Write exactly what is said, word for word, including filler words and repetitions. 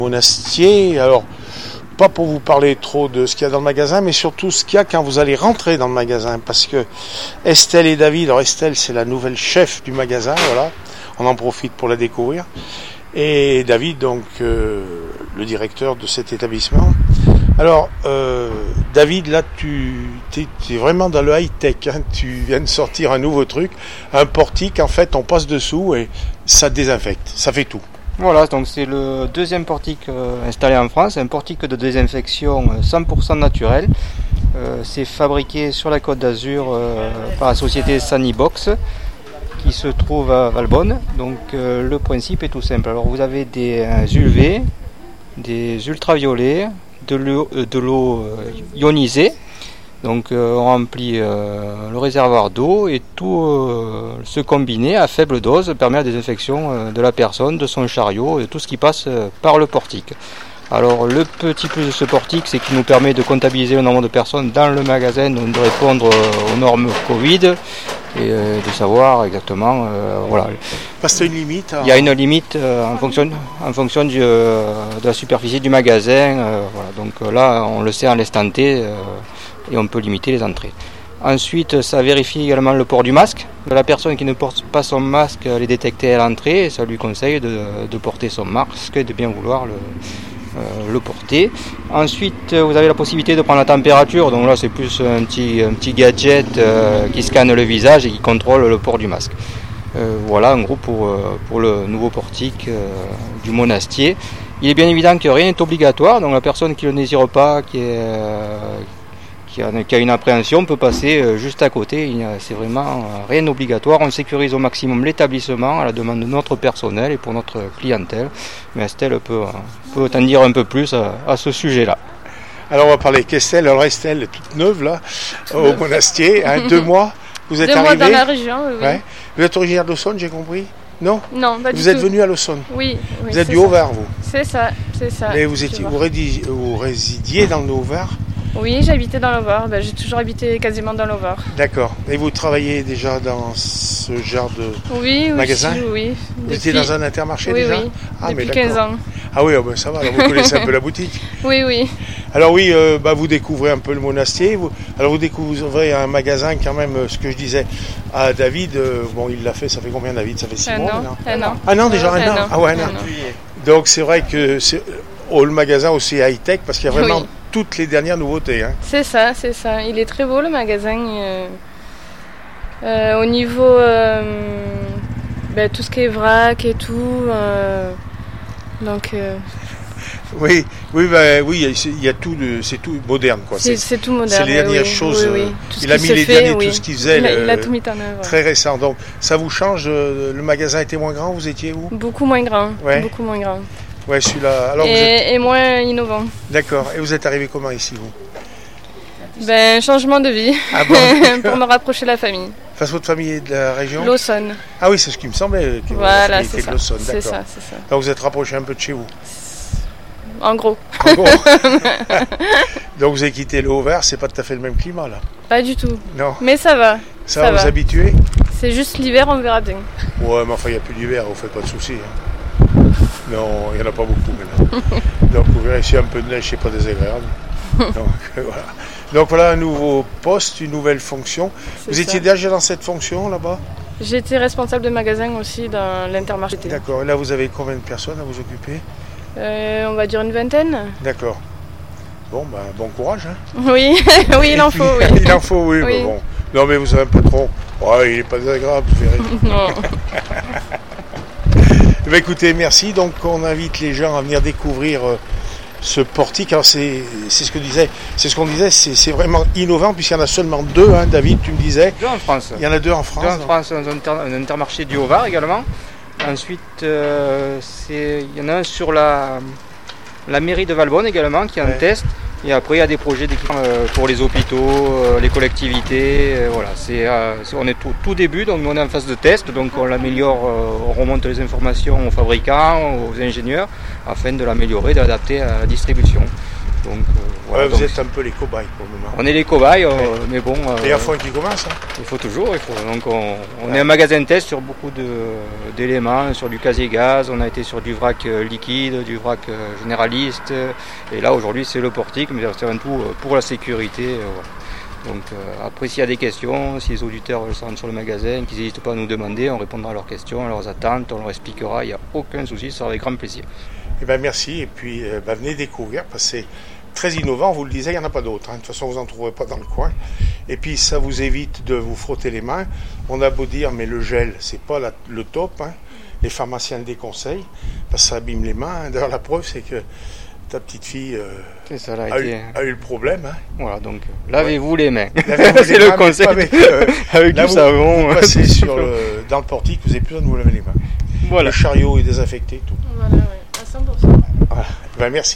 Monastier, alors pas pour vous parler trop de ce qu'il y a dans le magasin, mais surtout ce qu'il y a quand vous allez rentrer dans le magasin, parce que Estelle et David, alors Estelle c'est la nouvelle chef du magasin, voilà, on en profite pour la découvrir, et David donc euh, le directeur de cet établissement. Alors euh, David, là tu es vraiment dans le high-tech, hein, tu viens de sortir un nouveau truc, un portique, en fait on passe dessous et ça désinfecte, ça fait tout. Voilà, donc c'est le deuxième portique euh, installé en France, un portique de désinfection cent pour cent naturel. Euh, c'est fabriqué sur la Côte d'Azur euh, par la société Sanibox qui se trouve à Valbonne. Donc euh, le principe est tout simple. Alors vous avez des euh, U V, des ultraviolets, de l'eau, euh, de l'eau euh, ionisée. Donc euh, on remplit euh, le réservoir d'eau et tout euh, ce combiné à faible dose permet la désinfection euh, de la personne, de son chariot et de tout ce qui passe euh, par le portique. Alors le petit plus de ce portique, c'est qu'il nous permet de comptabiliser le nombre de personnes dans le magasin, donc de répondre euh, aux normes Covid et euh, de savoir exactement euh, voilà. Parce qu'il y a une limite. Hein. Il y a une limite euh, en fonction en fonction du, euh, de la superficie du magasin. Euh, voilà. Donc euh, là on le sait à l'instant T. Euh, et on peut limiter les entrées. Ensuite, ça vérifie également le port du masque. La personne qui ne porte pas son masque, elle est détectée à l'entrée et ça lui conseille de, de porter son masque et de bien vouloir le, euh, le porter. Ensuite, vous avez la possibilité de prendre la température. Donc là, c'est plus un petit, un petit gadget euh, qui scanne le visage et qui contrôle le port du masque. Euh, voilà, en gros, pour, pour le nouveau portique euh, du Monastier. Il est bien évident que rien n'est obligatoire. Donc la personne qui ne le désire pas, qui est... Euh, Qui a, qui a une appréhension peut passer juste à côté, c'est vraiment rien d'obligatoire, on sécurise au maximum l'établissement à la demande de notre personnel et pour notre clientèle, mais Estelle peut, peut en dire un peu plus à, à ce sujet-là. Alors on va parler avec Estelle, alors Estelle est toute neuve là, toute au neuve. Monastier, hein, deux mois, vous êtes deux arrivée mois dans la région, oui. Ouais. Vous êtes originaire d'Aussonne, j'ai compris? Non Non, pas du Vous tout. êt venu à l'Aussonne? Oui, oui. Vous êtes du Haut-Var, vous? C'est ça, c'est ça. Mais vous, étiez, vous, rédis, vous résidiez dans le Haut-Var? Oui, j'habitais dans l'Haut-Var, ben, j'ai toujours habité quasiment dans l'Haut-Var. D'accord. Et vous travaillez déjà dans ce genre de oui, oui, magasin? Oui, oui. Vous Depuis... étiez dans un Intermarché oui, déjà? Oui, ah, depuis mais quinze ans. Ah oui, oh ben ça va, alors vous connaissez un peu la boutique? Oui, oui. Alors oui, euh, bah, vous découvrez un peu le Monastier. Vous... Alors vous découvrez un magasin quand même, ce que je disais à David, euh, bon il l'a fait, ça fait combien David? Ça fait six un mois an, non Un an. Un an déjà, un, un an. an. Ah ouais, un, un an. an. Donc c'est vrai que c'est... Oh, le magasin aussi high-tech parce qu'il y a vraiment oui. toutes les dernières nouveautés. Hein. C'est ça, c'est ça. Il est très beau le magasin. Euh, euh, au niveau euh, ben, tout ce qui est vrac et tout. Euh, donc. Euh, oui, oui, bah, oui, il y a tout, de, c'est tout moderne quoi. C'est, c'est, c'est tout moderne. C'est les dernières oui, choses. Oui, oui. Tout il a mis les fait, derniers, oui. tout ce qu'il faisait. Il a, le, il a tout mis en œuvre. Très récent. Donc ça vous change. Le magasin était moins grand. Vous étiez où? Beaucoup moins grand. Ouais. Beaucoup moins grand. Ouais, celui-là. Alors, et, vous êtes... et moins innovant. D'accord. Et vous êtes arrivé comment ici, vous? Ben, changement de vie. Ah bon, pour me rapprocher de la famille. Parce que votre famille est de la région? L'Aussonne. Ah oui, c'est ce qui me semblait. Que voilà, c'est ça. De l'Aussonne, c'est d'accord. ça, c'est ça. Donc vous êtes rapproché un peu de chez vous? En gros. En gros. Donc vous avez quitté le Haut-Var, c'est pas tout à fait le même climat là? Pas du tout. Non. Mais ça va. Ça, ça va vous habituer? C'est juste l'hiver, on verra bien. Ouais, mais enfin il n'y a plus d'hiver, vous faites pas de soucis. Hein. Non, il n'y en a pas beaucoup maintenant. Donc vous verrez, si un peu de neige, c'est pas désagréable. Donc voilà. Donc voilà un nouveau poste, une nouvelle fonction. C'est vous ça. Étiez déjà dans cette fonction là-bas? J'étais responsable de magasin aussi dans l'Intermarché. D'accord. Et là vous avez combien de personnes à vous occuper? euh, On va dire une vingtaine. D'accord. Bon, ben, bon courage. Hein. Oui, oui, il en faut. Oui. Il en faut, oui. oui. Bon. Non, mais vous avez un patron. Ouais, il n'est pas désagréable, vous verrez. Non. Ben, écoutez, merci. Donc, on invite les gens à venir découvrir euh, ce portique. Alors, c'est, c'est ce que disait, c'est ce qu'on disait, c'est, c'est vraiment innovant puisqu'il y en a seulement deux. Hein, David, tu me disais. Deux en France. Il y en a deux en France. Deux en France, un, inter, un intermarché du Haut-Var également. Ensuite, euh, c'est, il y en a un sur la, la mairie de Valbonne également qui est en ouais. test. Et après, il y a des projets d'équipement euh, pour les hôpitaux, euh, les collectivités. Euh, voilà, c'est, euh, c'est, on est tout, tout début, donc on est en phase de test. Donc on l'améliore, euh, on remonte les informations aux fabricants, aux ingénieurs, afin de l'améliorer, de l'adapter à la distribution. Donc, euh, voilà, ouais, vous donc, êtes un peu les cobayes pour le moment. on est les cobayes, euh, ouais. mais bon. Euh, Et à fond qui commence. Hein. Il faut toujours. Il faut, donc on, on ouais. est un magasin test sur beaucoup de, d'éléments, sur du casier gaz. On a été sur du vrac liquide, du vrac généraliste. Et là aujourd'hui c'est le portique, mais c'est avant tout pour la sécurité. Euh, voilà. Donc euh, après s'il y a des questions, si les auditeurs veulent se rendre sur le magasin, qu'ils n'hésitent pas à nous demander, on répondra à leurs questions, à leurs attentes, on leur expliquera, il n'y a aucun souci, ça sera avec grand plaisir. Eh ben merci, et puis euh, ben, venez découvrir, parce que c'est très innovant, vous le disiez, il n'y en a pas d'autres, hein. De toute façon vous n'en trouverez pas dans le coin. Et puis ça vous évite de vous frotter les mains. On a beau dire, mais le gel, c'est pas la, le top, hein. Les pharmaciens le déconseillent, parce que ça abîme les mains. D'ailleurs la preuve c'est que ta petite fille euh, ça, a, a, été... eu, a eu le problème. Hein. Voilà, donc lavez-vous ouais. les mains. Lavez-vous c'est les le mains, concept. Avec, euh, avec là, du vous, savon. Vous passez sur le, dans le portique, vous n'avez plus besoin de vous laver les mains. Voilà. Le chariot est désaffecté. Tout. Voilà, ouais, à cent pour cent. Voilà. Ben, merci.